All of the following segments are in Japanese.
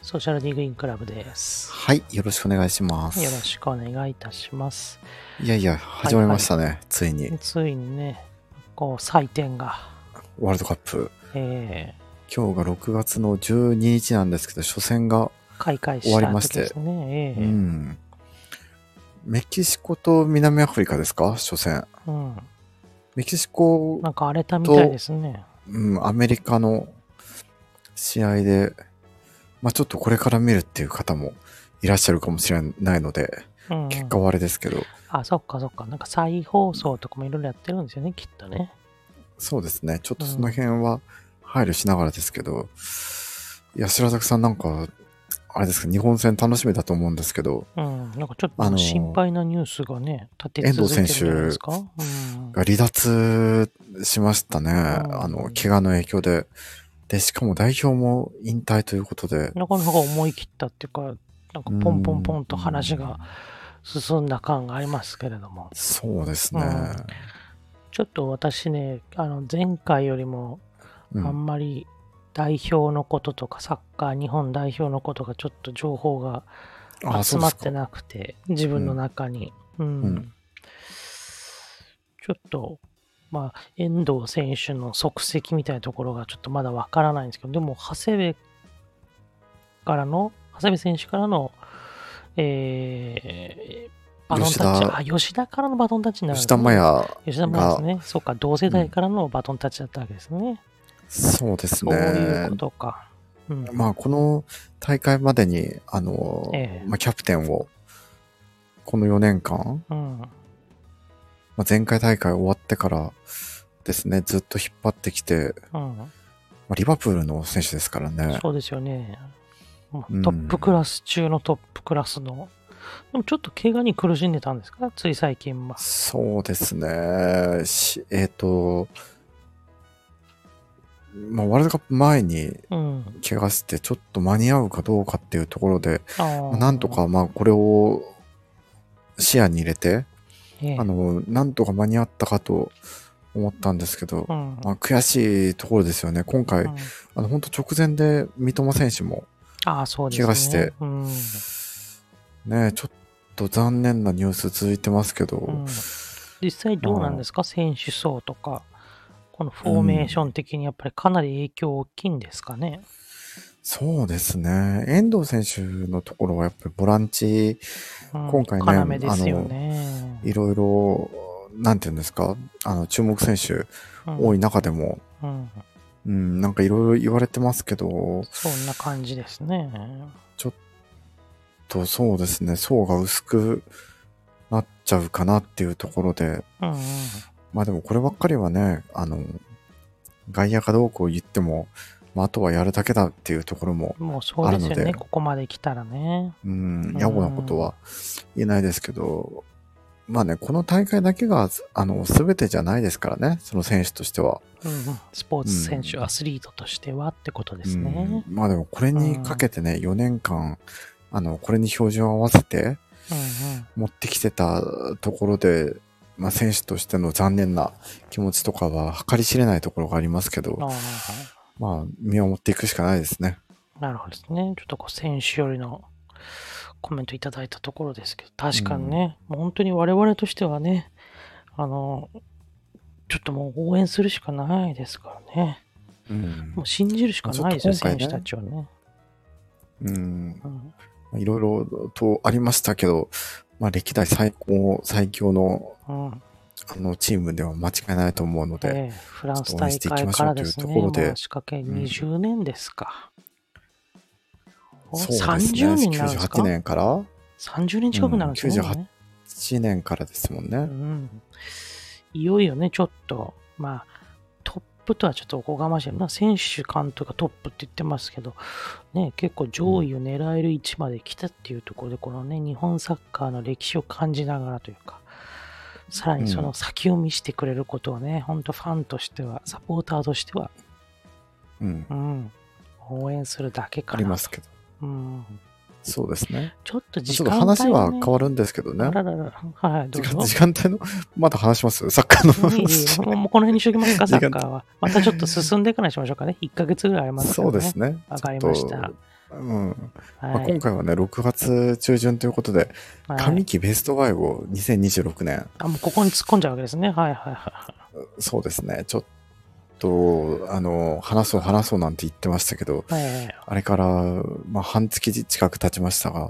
ソーシャルディグリーンクラブです。 はい、よろしくお願いします。 よろしくお願いいたします。 いやいや、始まりましたね、ついに。 ついにね、こう、祭典が。 ワールドカップ。今日が6月の12日なんですけど、初戦が終わりまして。メキシコと南アフリカですか、初戦。メキシコと、 なんか荒れたみたいですね。 アメリカの試合で、まあちょっとこれから見るっていう方もいらっしゃるかもしれないので、結果はあれですけど。 あ、そっかそっか。なんか再放送とかもいろいろやってるんですよね、きっとね。 そうですね。ちょっとその辺は配慮しながらですけど、いや、白崎さんなんか、あれですか、日本戦楽しみだと思うんですけど。 なんかちょっと心配なニュースがね、立て続いてるんじゃないですか。 遠藤選手が離脱しましたね。怪我の影響で。で、しかも代表も引退ということで。 なかなか思い切ったっていうか、なんかポンポンポンと話が進んだ感がありますけれども。 そうですね。 ちょっと私ね、前回よりも、あんまり代表のこととか、サッカー日本代表のことがちょっと情報が集まってなくて、自分の中に。ちょっと、まあ、遠藤選手の足跡みたいなところがちょっとまだわからないんですけど、でも、長谷部選手からの、バトンタッチ、吉田からのバトンタッチになるんですね。吉田麻也ですね。そうか、同世代からのバトンタッチだったわけですね。 そうですね。 そういうことか。 まあ、この大会までに、まあ、キャプテンを、この4年間、まあ、前回大会終わってからですね、ずっと引っ張ってきて、まあ、リバプールの選手ですからね。 そうですよね。トップクラス中のトップクラスの。でもちょっと怪我に苦しんでたんですか、つい最近は。 そうですね。まあ、ワールドカップ前に怪我してちょっと間に合うかどうかっていうところで、なんとかまあこれを視野に入れて、なんとか間に合ったかと思ったんですけど、まあ、悔しいところですよね。今回、本当直前で三笘選手も怪我して、ね、ちょっと残念なニュース続いてますけど、 実際どうなんですか、選手層とか。このフォーメーション的にやっぱりかなり影響大きいんですかね。 そうですね。遠藤選手のところはやっぱりボランチ、今回ね、いろいろ、なんていうんですか、注目選手多い中でも、なんかいろいろ言われてますけど、 そんな感じですね。 ちょっとそうですね、層が薄くなっちゃうかなっていうところで、まあでもこればっかりはね、外野かどうこう言っても、まあ、あとはやるだけだっていうところもあるので。もうそうですよね、 ここまで来たらね。 野暮なことは言えないですけど、まあね、この大会だけが、全てじゃないですからね、その選手としては。 スポーツ選手、アスリートとしてはってことですね。 まあでもこれにかけてね、4年間、これに標準を合わせて、持ってきてたところで、まあ、選手としての残念な気持ちとかは計り知れないところがありますけど、まあ、見守っていくしかないですね。 なるほどですね。ちょっとこう、選手よりのコメントいただいたところですけど、確かにね、もう本当に我々としてはね、ちょっともう応援するしかないですからね。もう信じるしかないですよ、選手たちはね。 いろいろとありましたけど、まあ、歴代最強の、チームでは間違いないと思うので、 フランス大会からですね、仕掛け20年ですか。 そうですね、98年から ?30 年近くなるんですね。 98年からですもんね。 いよいよね、ちょっと、まあ、トップとはちょっとおこがましい。選手監督がトップって言ってますけど、ね、結構上位を狙える位置まで来たっていうところで、このね、日本サッカーの歴史を感じながらというか、さらにその先を見せてくれることをね、本当ファンとしては、サポーターとしては、応援するだけかな。 ありますけど。そうですね。 ちょっと話は変わるんですけどね。 はい、どうぞ。 時間帯の、まだ話しますサッカーの。もうこの辺にしときますか、サッカーは。またちょっと進んでからにしましょうかね。1ヶ月ぐらいありますからね。 そうですね。 わかりました。 まあ、今回はね、6月中旬ということで、上期ベスト5を2026年。 もうここに突っ込んじゃうわけですね。はいはいはい。 そうですね。ちょっと、話そうなんて言ってましたけど、あれから、まあ、半月近く経ちましたが、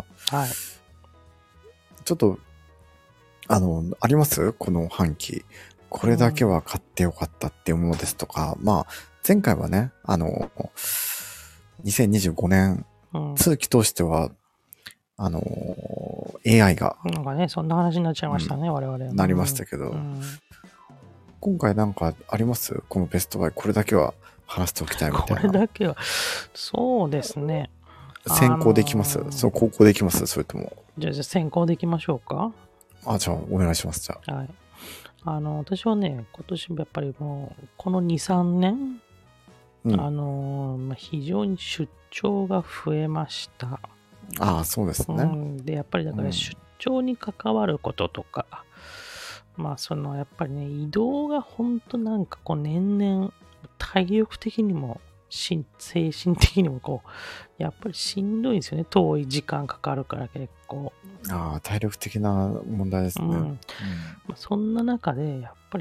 ちょっと、ありますこの半期。これだけは買ってよかったっていうものですとか、まあ、前回はね、2025年、通期通しては、AI が。 なんかね、そんな話になっちゃいましたね、我々は。 なりましたけど、今回なんかありますこのベストバイ、これだけは話しておきたいみたいな。 これだけは、そうですね。 先行できます、そう、後攻できます、それとも。 じゃあ先行でいきましょうか。 じゃあお願いします、じゃあ。 はい。私はね、今年やっぱりもう、この2、3年、非常に出張が増えました。 そうですね。 で、やっぱりだから出張に関わることとか、まあやっぱりね、移動が本当なんかこう年々体力的にも精神的にもやっぱりしんどいですよね。遠い時間かかるから結構。 体力的な問題ですね。 そんな中で、やっぱり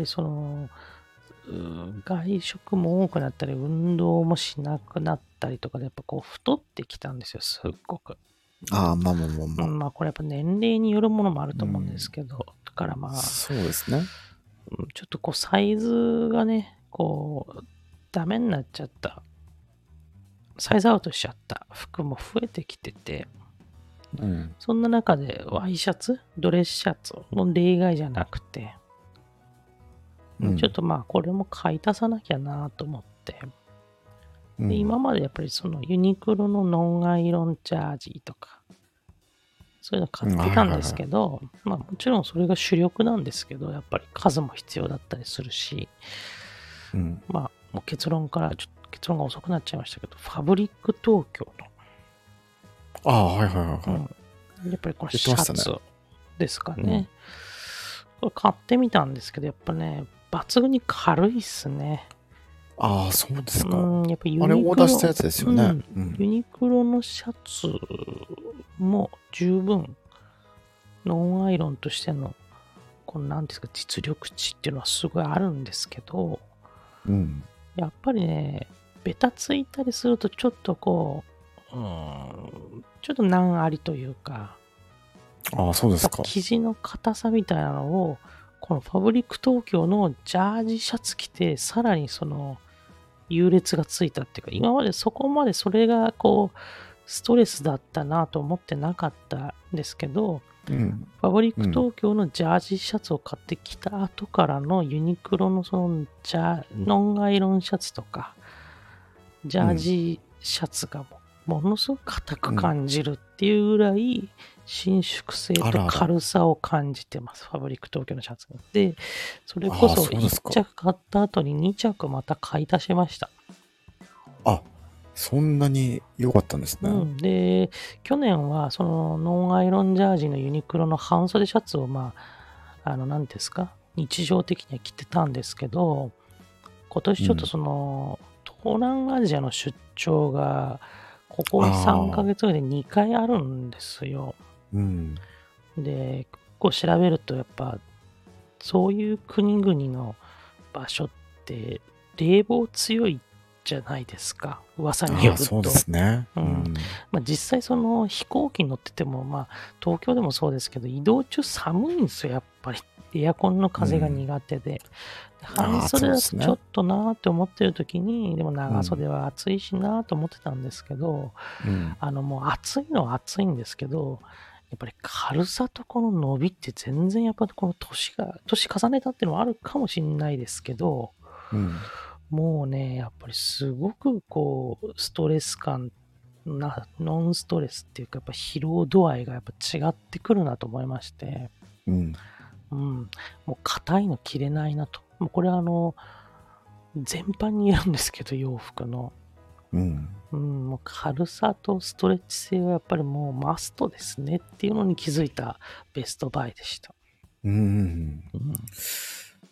外食も多くなったり、運動もしなくなったりとかで、やっぱ太ってきたんですよ、すっごく。 まあ。 まあこれやっぱ年齢によるものもあると思うんですけど、だからまあ、 そうですね。 ちょっとサイズがね、ダメになっちゃった。サイズアウトしちゃった服も増えてきてて、そんな中でワイシャツ、ドレスシャツも例外じゃなくて、ちょっとまあこれも買い足さなきゃなと思って、で今までやっぱりユニクロのノンアイロンジャージとか、そういうの買ってたんですけど、まあもちろんそれが主力なんですけど、やっぱり数も必要だったりするし、まあもう結論が遅くなっちゃいましたけど、ファブリック東京の。 やっぱりこのシャツですかね。これ買ってみたんですけど、やっぱね、抜群に軽いっすね。 そうですか。 やっぱユニクロ、 あれオーダーしたやつですよね。 ユニクロのシャツも十分、ノンアイロンとしての、なんですか、実力値っていうのはすごいあるんですけど、やっぱりね、ベタついたりするとちょっとちょっと難ありというか、 そうですか。 生地の硬さみたいなのを、このファブリック東京のジャージシャツ着て、さらに優劣がついたっていうか、今までそこまでそれがストレスだったなと思ってなかったんですけど、ファブリック東京のジャージシャツを買ってきた後からのユニクロのノンアイロンシャツとか、ジャージシャツがものすごく硬く感じるっていうぐらい、伸縮性と軽さを感じてます。ファブリック東京のシャツで、それこそ1着買った後に2着また買い足しました。 そんなに良かったんですね。 で、去年はノンアイロンジャージのユニクロの半袖シャツを何ですか、日常的には着てたんですけど、今年ちょっと東南アジアの出張がここ3ヶ月ぐらいで2回あるんですよ。で、調べるとやっぱそういう国々の場所って冷房強いじゃないですか、噂によると。 そうですね。 実際飛行機乗ってても、東京でもそうですけど、移動中寒いんですよ、やっぱり。エアコンの風が苦手で。半袖だとちょっとなーって思ってる時に、でも長袖は暑いしなーと思ってたんですけど、もう暑いのは暑いんですけど、やっぱり軽さとこの伸びって全然やっぱこの年重ねたっていうのもあるかもしれないですけど、もうね、やっぱりすごくストレス感ノンストレスっていうか、やっぱ疲労度合いがやっぱ違ってくるなと思いまして、もう硬いの着れないなと。もうこれは全般に言えるんですけど、洋服の。もう軽さとストレッチ性はやっぱりもうマストですねっていうのに気づいたベストバイでした。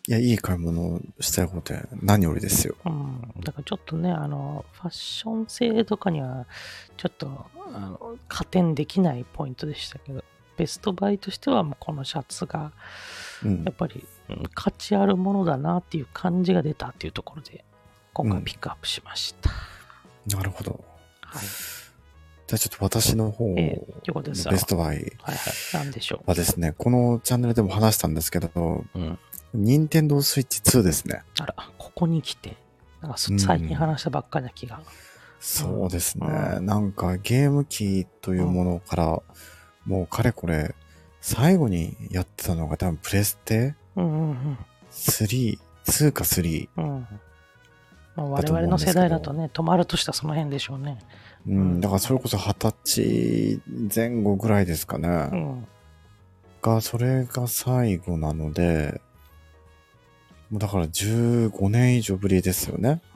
いや、いい買い物をしたいことは何よりですよ。 だからちょっとね、ファッション性とかには、ちょっと、加点できないポイントでしたけど、ベストバイとしては、このシャツが、やっぱり、価値あるものだなっていう感じが出たっていうところで、今回ピックアップしました。 なるほど。 はい。 じゃあちょっと私の方のベストバイなんでしょう。 はですね、このチャンネルでも話したんですけど、任天堂スイッチ2ですね。 あら、ここに来て、なんか最近話したばっかりな気が。 そうですね。なんかゲーム機というものから、もうかれこれ、最後にやってたのが多分プレステ3、2か3。 我々の世代だとね、止まるとしたらその辺でしょうね。 だからそれこそ20歳前後ぐらいですかね。それが最後なので、もうだから15年以上ぶりですよね。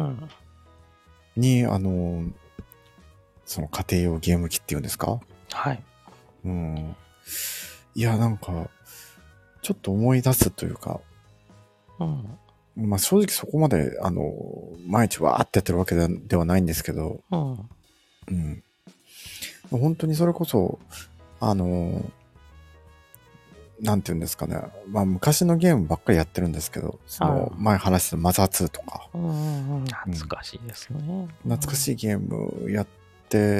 に、その家庭用ゲーム機っていうんですか？ はい。 いや、なんか、ちょっと思い出すというか、まあ正直そこまで、毎日わーってやってるわけではないんですけど、本当にそれこそ、なんていうんですかね。まあ昔のゲームばっかりやってるんですけど、その前話したマザー2とか。 懐かしいですね。 懐かしいゲームやって、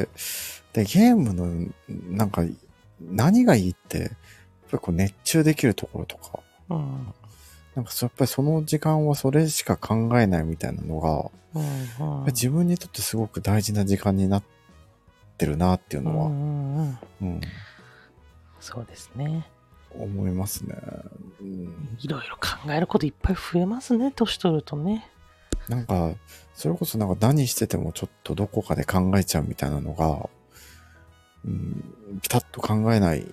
で、ゲームの、なんか、何がいいって、やっぱりこう熱中できるところとか、なんかやっぱりその時間はそれしか考えないみたいなのが、自分にとってすごく大事な時間になってるなっていうのは、 そうですね。 思いますね。 いろいろ考えることいっぱい増えますね、年取るとね。 なんか、それこそなんか何しててもちょっとどこかで考えちゃうみたいなのが、ピタッと考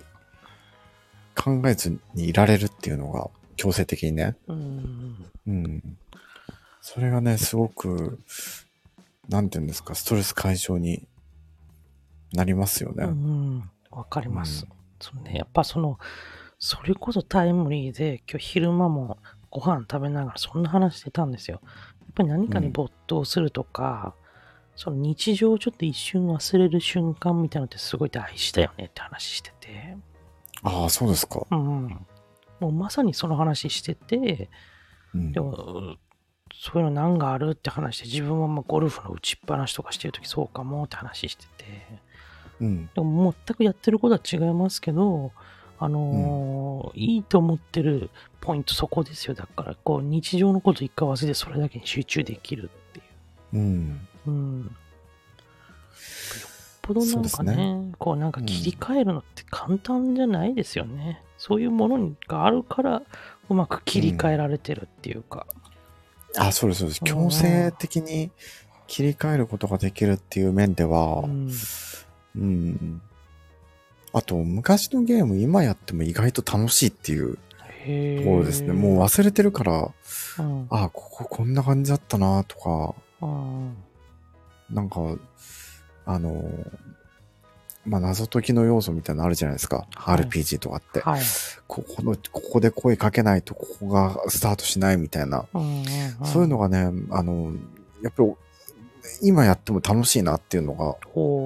えずにいられるっていうのが強制的にね。それがね、すごく、なんていうんですか、ストレス解消になりますよね。 わかります。やっぱそれこそタイムリーで、今日昼間もご飯食べながらそんな話してたんですよ。やっぱり何かに没頭するとか、その日常をちょっと一瞬忘れる瞬間みたいなのってすごい大事だよねって話してて。 ああ、そうですか。 もうまさにその話してて、でも、そういうの何があるって話して、自分はゴルフの打ちっぱなしとかしてるときそうかもって話してて、でも全くやってることは違いますけど、いいと思ってるポイントそこですよ。だから、こう、日常のこと一回忘れてそれだけに集中できるっていう。よっぽどなんかね、こうなんか切り替えるのって簡単じゃないですよね。そういうものがあるから、うまく切り替えられてるっていうか。 そうです、そうです。強制的に切り替えることができるっていう面では、あと、昔のゲーム今やっても意外と楽しいっていうところですね。もう忘れてるから、こここんな感じだったなとか、なんか、まあ、謎解きの要素みたいなのあるじゃないですか。RPG とかって。ここで声かけないとここがスタートしないみたいな。そういうのがね、やっぱり今やっても楽しいなっていうのが、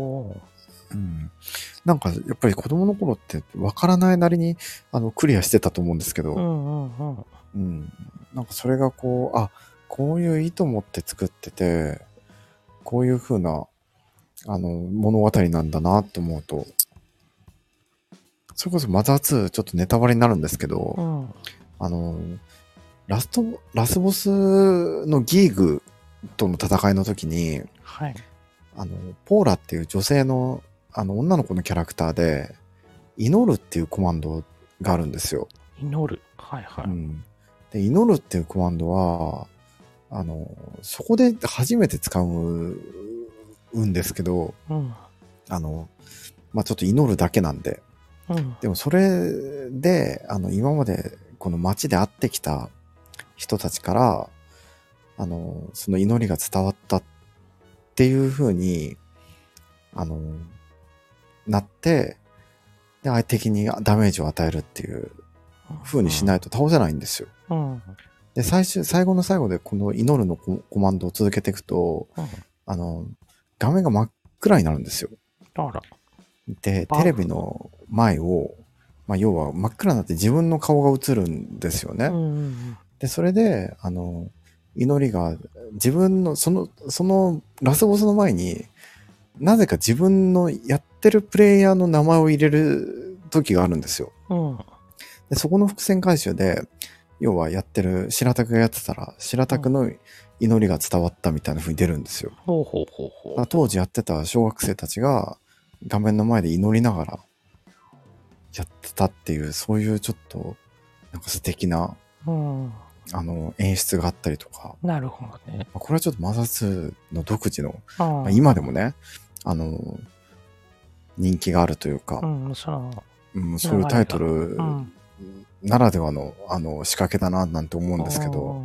なんかやっぱり子供の頃ってわからないなりにクリアしてたと思うんですけど、なんかそれがこう、こういう意図持って作ってて、こういう風な物語なんだなって思うと、それこそマザー2ちょっとネタバレになるんですけど、ラスボスのギーグとの戦いの時に、ポーラっていう女性の女の子のキャラクターで、祈るっていうコマンドがあるんですよ。 祈る。 で、祈るっていうコマンドは、そこで初めて使うんですけど、まあ、ちょっと祈るだけなんで。でもそれで、今までこの街で会ってきた人たちから、その祈りが伝わったっていう風に、なって、で、相手的にダメージを与えるっていう風にしないと倒せないんですよ。 うん。 で、最後の最後でこの祈るのコマンドを続けていくと、画面が真っ暗になるんですよ。 あら。 で、テレビの前を、要は真っ暗になって自分の顔が映るんですよね。で、それで、祈りが自分の、そのラスボスの前に、なぜか自分のやってるプレイヤーの名前を入れる時があるんですよ。で、そこの伏線回収で、要はやってる、白タクがやってたら、白タクの祈りが伝わったみたいな風に出るんですよ。当時やってた小学生たちが画面の前で祈りながらやってたっていう、そういうちょっと、なんか素敵な、演出があったりとか。 なるほどね。 これはちょっとマザー2の独自の、今でもね、人気があるというか、そういうタイトルならではの、仕掛けだな、なんて思うんですけど、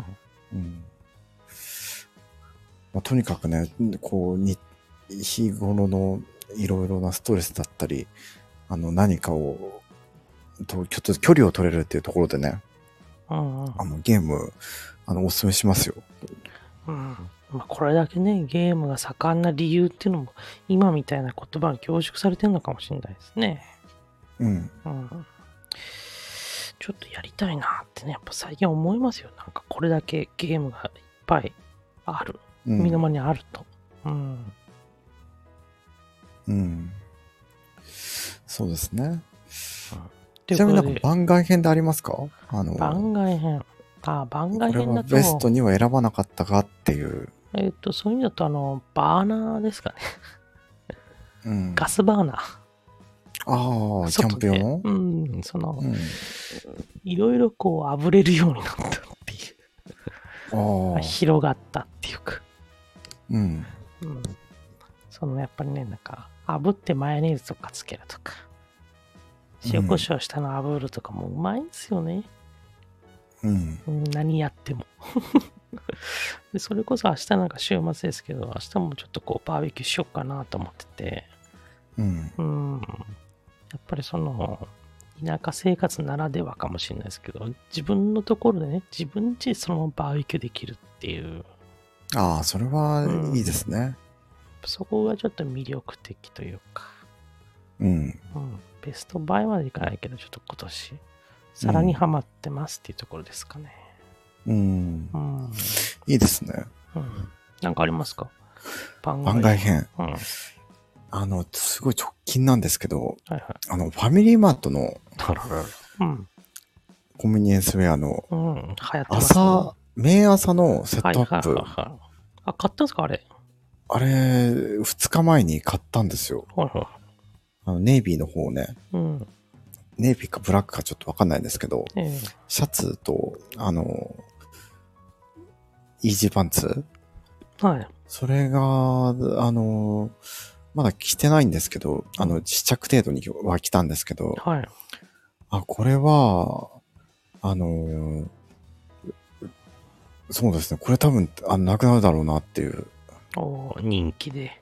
とにかくね、こう、日頃のいろいろなストレスだったり、何かを、ちょっと距離を取れるっていうところでね、ゲーム、おすすめしますよ。 これだけね、ゲームが盛んな理由っていうのも、今みたいな言葉が凝縮されてるのかもしれないですね。ちょっとやりたいなってね、やっぱ最近思いますよ。なんかこれだけゲームがいっぱいある。身の回りにあると。 そうですね。ちなみになんか番外編でありますか？ 番外編。番外編だと。 これはベストには選ばなかったかっていう。 そういう意味だとバーナーですかね。ガスバーナー。 キャンプ用の？ いろいろこう、炙れるようになったっていう。広がったっていうか。やっぱりね、なんか、炙ってマヨネーズとかつけるとか、塩コショウしたの炙るとかもうまいんですよね。何やっても。でそれこそ明日なんか週末ですけど、明日もちょっとこうバーベキューしようかなと思ってて、やっぱり田舎生活ならではかもしれないですけど、自分のところでね、自分家でそのままバーベキューできるっていう。 それはいいですね。 そこがちょっと魅力的というか。ベストバイまでいかないけど、ちょっと今年、さらにハマってますっていうところですかね。 いいですね。 なんかありますか？ 番外編。すごい直近なんですけど、ファミリーマートのコンビニエンスウェアの明朝のセットアップ。 買ったんですかあれ？ あれ、2日前に買ったんですよ。ネイビーの方ね。ネイビーかブラックかちょっとわかんないんですけど、シャツと、イージーパンツ？それが、まだ着てないんですけど、試着程度には着たんですけど、これは、そうですね、これ多分、なくなるだろうなっていう。 人気で。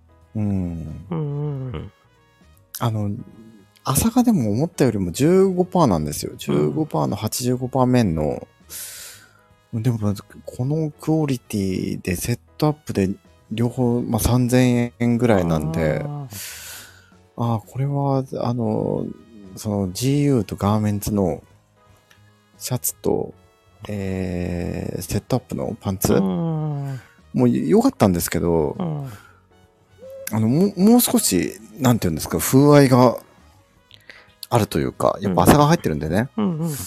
朝がでも思ったよりも 15% なんですよ。15% の85% 面の、でも、このクオリティでセットアップで両方、3000円ぐらいなんで、これは、その GU とガーメンツのシャツと、セットアップのパンツ、もう良かったんですけど、もう少し、なんていうんですか、風合いがあるというか、やっぱ麻が入ってるんでね。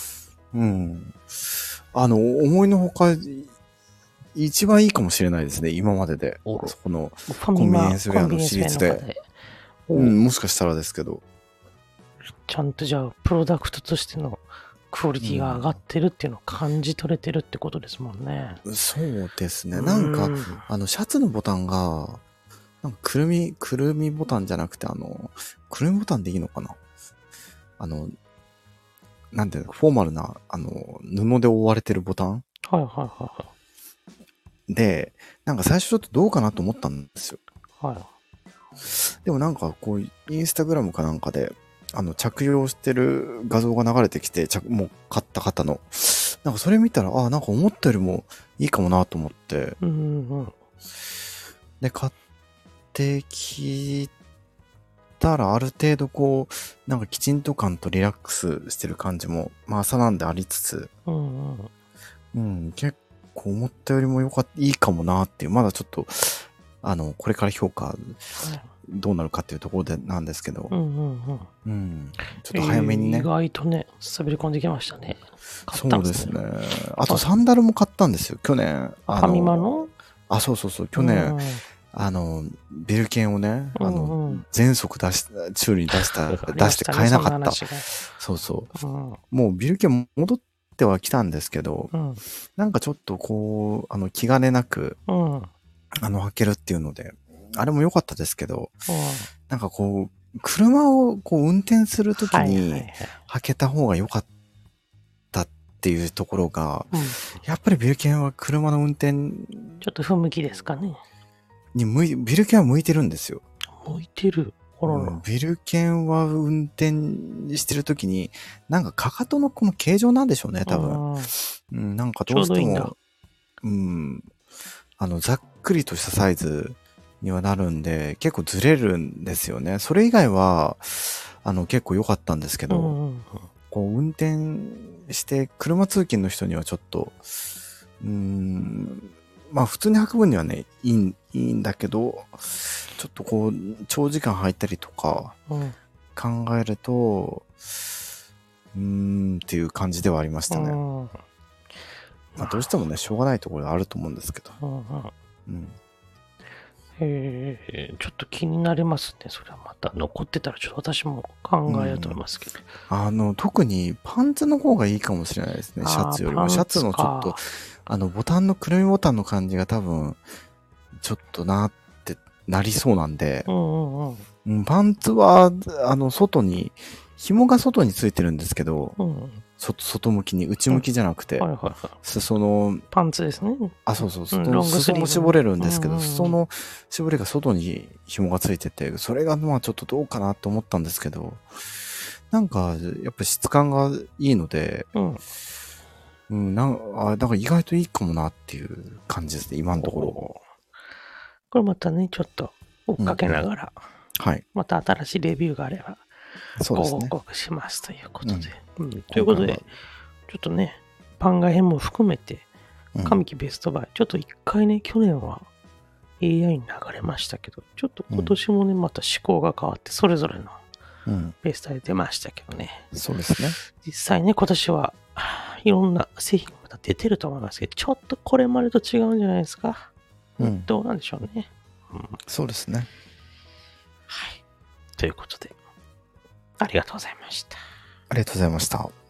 思いのほか、一番いいかもしれないですね、今までで。このコンビニエンスウェアのシリーズで。もしかしたらですけど。 ちゃんとじゃあ、プロダクトとしてのクオリティが上がってるっていうのを感じ取れてるってことですもんね。 そうですね。なんか、シャツのボタンが、なんかくるみボタンじゃなくて、くるみボタンでいいのかな？なんていうの、フォーマルな、布で覆われてるボタン？で、なんか最初ちょっとどうかなと思ったんですよ。でもなんかこう、インスタグラムかなんかで、 着用してる画像が流れてきて、もう買った方の。なんかそれ見たら、なんか思ったよりもいいかもなと思って。で、買ってきたら、ある程度こう、なんかきちんと感とリラックスしてる感じも、まあ朝なんでありつつ、結構思ったよりもいいかもなっていう、まだちょっと、これから評価、どうなるかっていうところでなんですけど、ちょっと早めにね。 意外とね、滑り込んできましたね。 そうですね。あとサンダルも買ったんですよ、去年。 ファミマの？ そう、去年、ビル券をね、全速修理に出して買えなかった。そう。もうビル券戻ってはきたんですけど、なんかちょっとこう、気兼ねなく、履けるっていうので、あれも良かったですけど、なんかこう、車をこう運転するときに履けた方が良かったっていうところが、やっぱりビル券は車の運転、 ちょっと不向きですかね。 ビル券は向いてるんですよ。 向いてる？ ビル券は運転してるときに、なんかかかとのこの形状なんでしょうね、多分。なんかどうしても、ざっくりとしたサイズにはなるんで、結構ずれるんですよね。それ以外は、結構良かったんですけど、こう、運転して車通勤の人にはちょっと、まあ普通に履く分にはね、いいんだけど、ちょっとこう、長時間履いたりとか、考えると、っていう感じではありましたね。まあどうしてもね、しょうがないところがあると思うんですけど。 ちょっと気になりますね。それはまた残ってたらちょっと私も考えようと思いますけど。 特にパンツの方がいいかもしれないですね。シャツよりは。シャツのちょっと、ボタンのくるみボタンの感じが多分、ちょっとなってなりそうなんで、パンツは、外に、紐が外についてるんですけど、外向きに、内向きじゃなくて、裾の、 パンツですね。 そう、裾も絞れるんですけど、裾の絞りが外に紐がついてて、それがまあちょっとどうかなと思ったんですけど、なんか、やっぱ質感がいいので、なんか意外といいかもなっていう感じですね、今のところ。 これまたね、ちょっと追っかけながら、また新しいレビューがあれば、ご報告しますということで。ということで、ちょっとね、番外編も含めて、上期ベストバイ、ちょっと一回ね、去年は AI に流れましたけど、ちょっと今年もね、また思考が変わって、それぞれのベストで出ましたけどね。 そうですね。 実際ね、今年はいろんな製品がまた出てると思いますけど、ちょっとこれまでと違うんじゃないですか。どうなんでしょうね。 そうですね。 はい。ということで、ありがとうございました。 ありがとうございました。